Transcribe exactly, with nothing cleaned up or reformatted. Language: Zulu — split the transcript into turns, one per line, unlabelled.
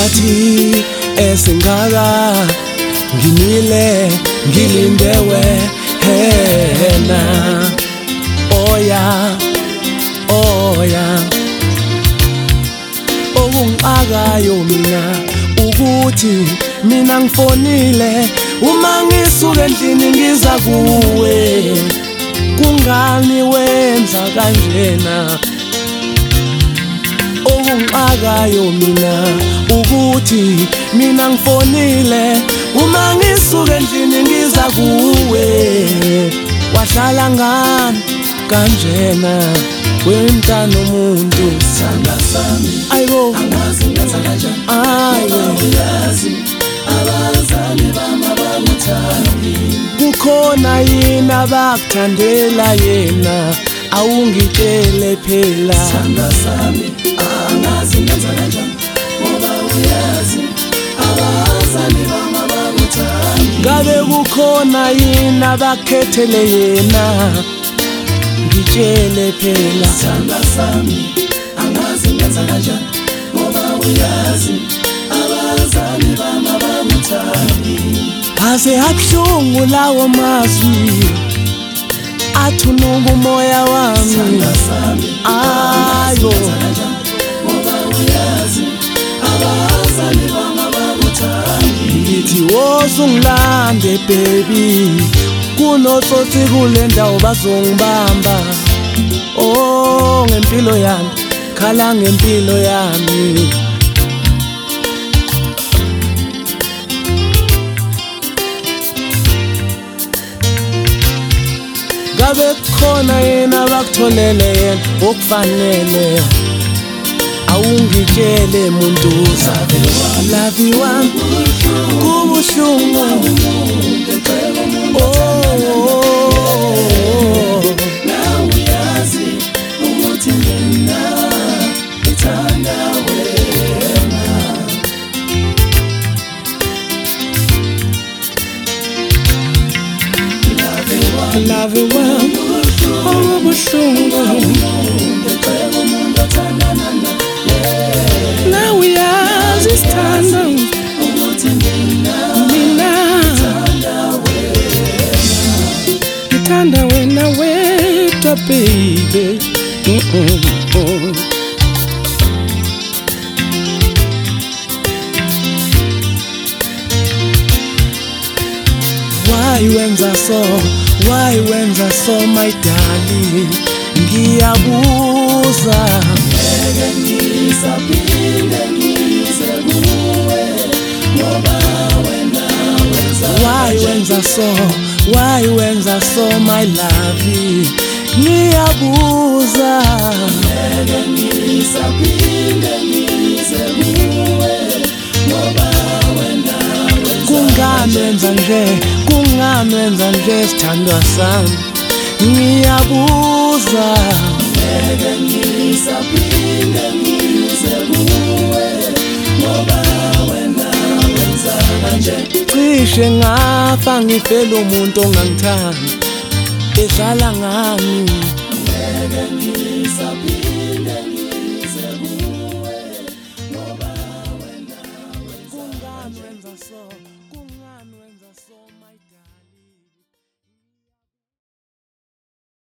isikhathi esingaka ngimile ngilindewe hena oya oya okungiqakayo mina ukuthi mina ngifonile uma ngisuka endlini ngiza kuwe kungani wenza kanjena okungiqakayo mina ukuthi mina ngifonile uma ngisuka endlini ngiza kuwe wahlala ngani kanjena wenta nomuntu sanga sami ayibo angazi ngaza kanjani ayibo uyazi abazali bami abanguthandi kukhona yini abakuthandela yena awungitshele phela sanga sami angazi ngaza kanjani ngoba uyazi abazali bami abanguthandi ngabe kukhona yini abakhethele yena ngitshele phela sanga sami angazi ngenza kanjani ngoba uyazi abazali bami abanguthandi aze abuhlungu lawo mazwi athunuka umoya wami sanga sami ayo ngoba uyazi abazali bami abanguthandi ngithi wozungilande baby kunotsotsi kule ndawo bazongibamba oh ngempilo yami khala ngempilo yami ngabe khona yena bakutholele yena okufanele awungitshele muntu lavi wami kubuhlungu love you well, oh bushungu. Now we are this time. Mina, itanda wena weta baby. Why wenza so? Why wenza so my darling? Ngiyabuza ngeke ngisaphinde ngize kuwe ngoba wena wenza. Why wenza so? Why wenza so my love? Ngiyabuza ngeke ngisaphinde ngize kuwe ngoba wena wenza. Kunganwenza nje kunganwenza nje sithandwa sami ngiyabuza ngeke ngisaphinde ngize kuwe ngoba wena wenza kanje cishe ngafa ngifela umuntu ongangithandi edlala ngami ngeke ngisaphinde ngize kuwe ngoba wena wenza kunganwenza so kunganwenza so